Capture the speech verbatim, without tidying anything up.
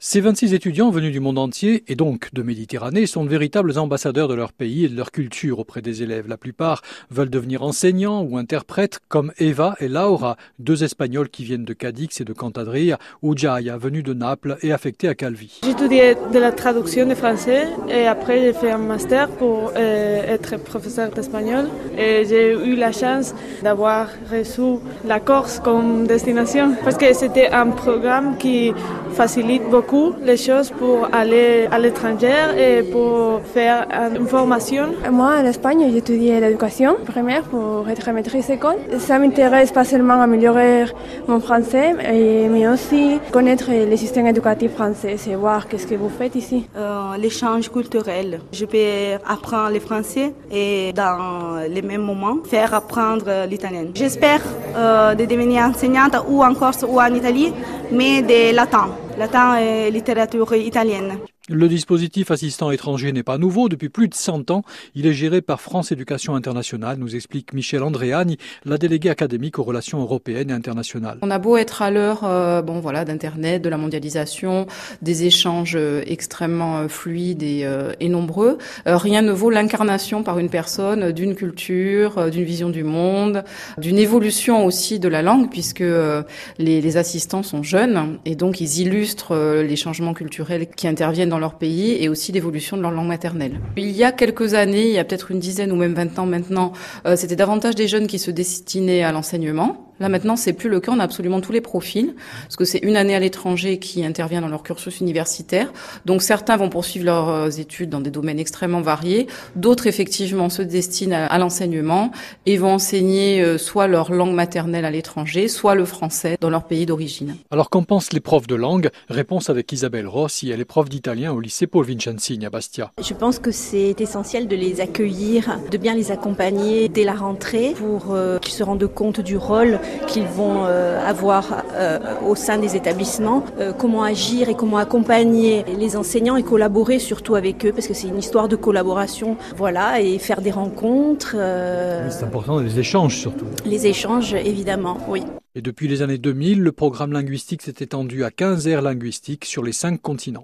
Ces vingt-six étudiants venus du monde entier, et donc de Méditerranée, sont de véritables ambassadeurs de leur pays et de leur culture auprès des élèves. La plupart veulent devenir enseignants ou interprètes, comme Eva et Laura, deux Espagnols qui viennent de Cadix et de Cantadria, ou Jaya, venue de Naples et affectée à Calvi. J'ai étudié de la traduction de français et après j'ai fait un master pour euh, être professeur d'espagnol. Et j'ai eu la chance d'avoir reçu la Corse comme destination parce que c'était un programme qui facilite beaucoup les choses pour aller à l'étranger et pour faire une formation. Moi, en Espagne, j'ai étudié l'éducation primaire pour être maîtresse d'école. Ça m'intéresse pas seulement à améliorer mon français, mais aussi connaître les systèmes éducatifs français et voir qu'est-ce que vous faites ici. Euh, l'échange culturel. Je peux apprendre le français et dans les mêmes moments faire apprendre l'italien. J'espère euh, de devenir enseignante ou en Corse ou en Italie, mais de latin. Latin et littérature italienne. Le dispositif assistant étranger n'est pas nouveau. Depuis plus de cent ans, il est géré par France Éducation Internationale, nous explique Michel Andréani, la déléguée académique aux relations européennes et internationales. On a beau être à l'heure euh, bon, voilà, d'Internet, de la mondialisation, des échanges euh, extrêmement euh, fluides et, euh, et nombreux, euh, rien ne vaut l'incarnation par une personne d'une culture, euh, d'une vision du monde, d'une évolution aussi de la langue, puisque euh, les, les assistants sont jeunes et donc ils illustrent euh, les changements culturels qui interviennent dans leur pays et aussi l'évolution de leur langue maternelle. Il y a quelques années, il y a peut-être une dizaine ou même vingt ans maintenant, euh, c'était davantage des jeunes qui se destinaient à l'enseignement. Là maintenant, c'est plus le cas, on a absolument tous les profils, parce que c'est une année à l'étranger qui intervient dans leur cursus universitaire. Donc certains vont poursuivre leurs études dans des domaines extrêmement variés, d'autres effectivement se destinent à, à l'enseignement et vont enseigner euh, soit leur langue maternelle à l'étranger, soit le français dans leur pays d'origine. Alors qu'en pensent les profs de langue? Réponse avec Isabelle Rossi, elle est prof d'italien au lycée Paul Vincenzini à Bastia. Je pense que c'est essentiel de les accueillir, de bien les accompagner dès la rentrée pour euh, qu'ils se rendent compte du rôle qu'ils vont euh, avoir euh, au sein des établissements, euh, comment agir et comment accompagner les enseignants et collaborer surtout avec eux parce que c'est une histoire de collaboration, voilà, et faire des rencontres. Euh, C'est important, les échanges surtout. Les échanges, évidemment, oui. Et depuis les années deux mille, le programme linguistique s'est étendu à quinze aires linguistiques sur les cinq continents.